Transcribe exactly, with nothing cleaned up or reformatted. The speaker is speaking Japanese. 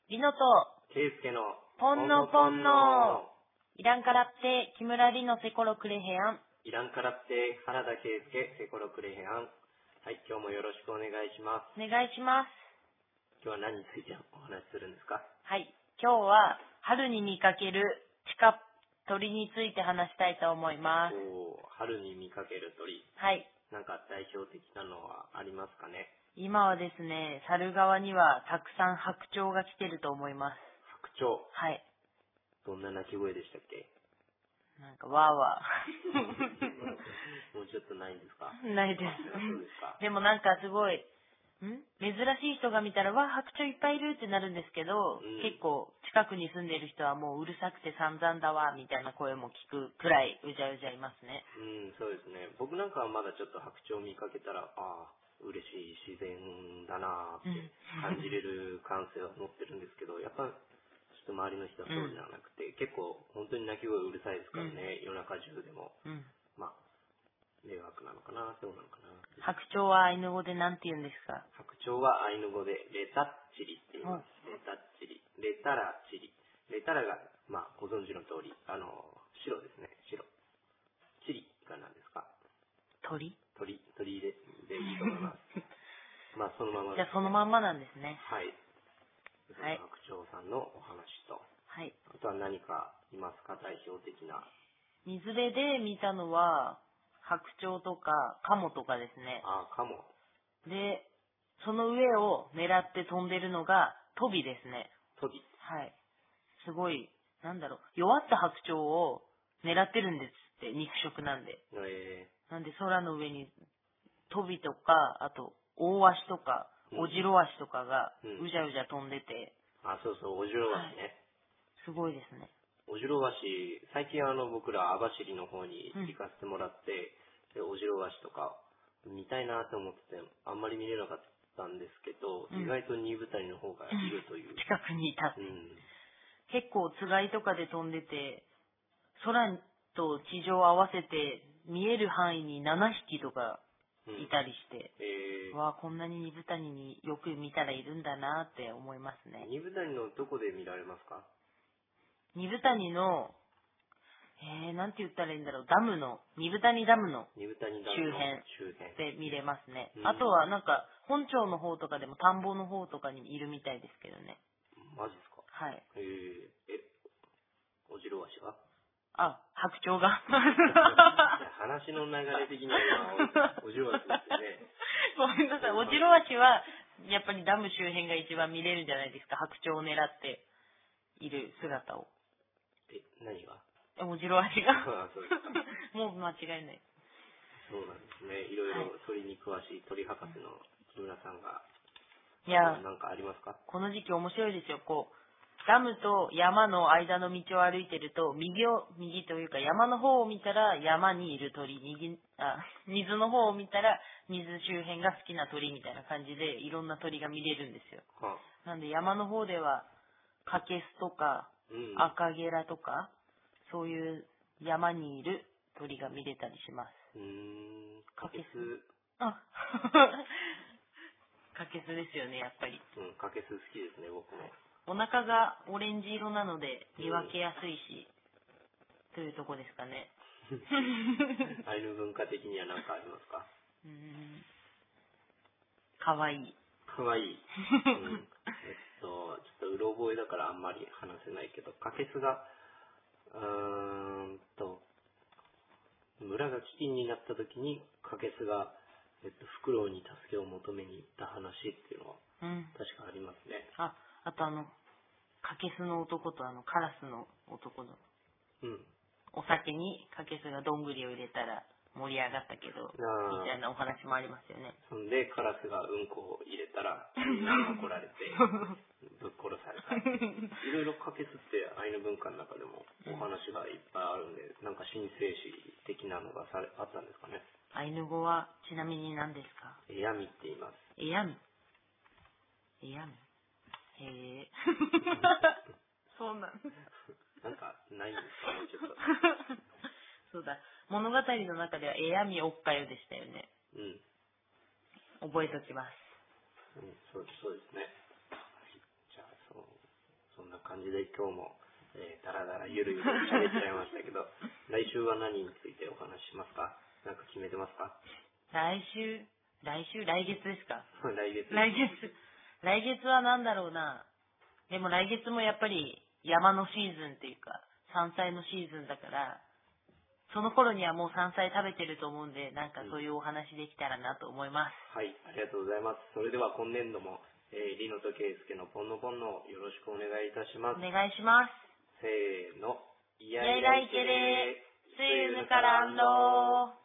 リノとケイスケのポンノポンノイランカラッテ木村リノセコロクレヘアンイランカラッテ原田ケイスケセコロクレヘアン。はい、今日もよろしくお願いします。 お願いします。 今日は何についてお話しするんですか？ はい、今日は春に見かける地下鳥について話したいと思います。 おー、春に見かける鳥。 はい。 なんか代表的なのはありますかね？ 今はですね、猿川にはたくさん白鳥が来てると思います。 白鳥。 はい。 どんな鳴き声でしたっけ？ なんかわーわもうちょっとないんですか？ ー。ないです。 あ、そうですか。 でもなんかすごい、ん珍しい人が見たら、わあ、白鳥いっぱいいるってなるんですけど、 うん、 結構近くに住んでる人はもううるさくて散々だわ、みたいな声も聞くくらいうじゃうじゃいますね。 うん、そうですね。僕なんかはまだちょっと白鳥見かけたら、ああ、嬉しい自然だなーって感じれる感性は持ってるんですけど、やっぱちょっと周りの人はそうじゃなくて、うん、結構本当に鳴き声うるさいですからね、うん、夜中中でも。うん、まあ、迷惑なのかな、そうなのかな。 白鳥はアイヌ語で何て言うんですか？ 白鳥はアイヌ語でレタッチリって言います。うん、レタッチリ。レタラチリ。レタラが、まあ、ご存知の通り、あの、白ですね、白。チリが何ですか？ 鳥鳥、鳥で、でいいと思います。まあ、そのまま、 ね。じゃあ、そのまんまなんですね。 はい。 はい。 白鳥さんのお話と。 はい。 あとは何かいますか？代表的な。 水辺で見たのは、白鳥とか、カモとかですね。 ああ、カモ。 で、その上を狙って飛んでるのが、トビですね。 トビ。 はい。すごい、なんだろう、弱った白鳥を狙ってるんですって、肉食なんで。 えー、なんで空の上にトビとか、あと大ワシとか、オジロワシとかがうじゃうじゃ飛んでて。 うん、あ、そうそう、オジロワシね、はい。 すごいですね。 オジロワシ、最近あの僕ら網走の方に行かせてもらって、うん、でオジロワシとか見たいなと思ってて、あんまり見れなかったんですけど、うん、意外と二部谷の方がいるという。 近くにいたって。うん、結構つがいとかで飛んでて、空と地上合わせて見える範囲にななひきとかいたりして、うん、えー、わあ、こんなに二部谷によく見たらいるんだなって思いますね。 二部谷のどこで見られますか？ 二部谷の、えー、なんて言ったらいいんだろう、ダムの、二部谷ダムの周辺で見れますね。うん、あとはなんか、本町の方とかでも田んぼの方とかにいるみたいですけどね。 マジですか？ はい。 えー、え、オジロワシが？ あ、白鳥が。 話の流れ的には今、オジロワシですよね。 ごめんなさい、オジロワシは、やっぱりダム周辺が一番見れるんじゃないですか、白鳥を狙っている姿を。 え、何が？ オジロワシが。 ああ、そうですか。 もう間違いない。 そうなんですね。いろいろ鳥に詳しい鳥博士の木村さんが、 いや、 なんかありますか？この時期面白いですよ。こう、ダムと山の間の道を歩いてると、右を、右というか山の方を見たら山にいる鳥、右、あ、水の方を見たら水周辺が好きな鳥みたいな感じで、いろんな鳥が見れるんですよ。はあ、なんで山の方では、カケスとか、うん、アカゲラとか、そういう山にいる鳥が見れたりします。 うーん、カケス。 あカケスですよね、やっぱり。 うん、カケス好きですね、僕も。 お腹がオレンジ色なので見分けやすいし、うん、というとこですかね。 アイヌ文化的には何かありますか？ うーん、かわいい。 かわいい。うん、えっと、ちょっとうろ覚えだからあんまり話せないけど、カケスが、うーんと、村が飢饉になった時にカケスが、えっと、フクロウに助けを求めに行った話っていうのは、うん、確かありますね。 あ、あとあの、カケスの男とあの、カラスの男の、うん、お酒にカケスがどんぐりを入れたら盛り上がったけど、みたいなお話もありますよね。 そんで、カラスがうんこを入れたら、みんなに怒られて、ぶっ殺された。いろいろカケスってアイヌ文化の中でもお話がいっぱいあるんで、なんか神聖史的なのがされあったんですかね。 アイヌ語はちなみに何ですか？ エヤミって言います。 エヤミ。エヤミ。へえ。そうなんなんかないんですかね、ちょっと。 そうだ。物語の中ではエヤミおっかよでしたよね。うん。覚えときます。 うん、そう、そうですね。じゃあ、そう。 感じで今日も、えー、だらだらゆるゆる喋っちゃいましたけど、来週は何についてお話ししますか？なんか決めてますか？ 来週、来週、来月ですか？ 来月。 来月。来月は何だろうな。でも来月もやっぱり山のシーズンっていうか、山菜のシーズンだから、その頃にはもう山菜食べてると思うんで、なんかそういうお話できたらなと思います。 はい、ありがとうございます。それでは今年度も、えー、リノとケイスケのポンのポンのよろしくお願いいたします。 お願いします。 せーの。 いやいらいけれー。すゆぬからんろー。